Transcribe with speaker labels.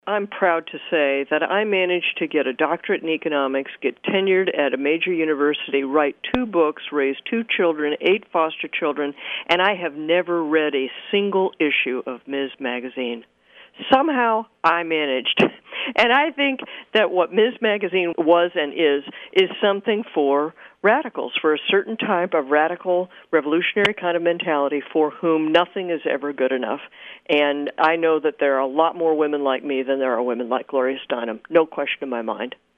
Speaker 1: I'm proud to say that I managed to get a doctorate in economics, get tenured at a major university, write 2 books, raise 2 children, 8 foster children, and I have never read a single issue of Ms. Magazine. Somehow I managed. And I think that what Ms. Magazine was and is something for radicals, for a certain type of radical, revolutionary kind of mentality for whom nothing is ever good enough. And I know that there are a lot more women like me than there are women like Gloria Steinem. No question in my mind.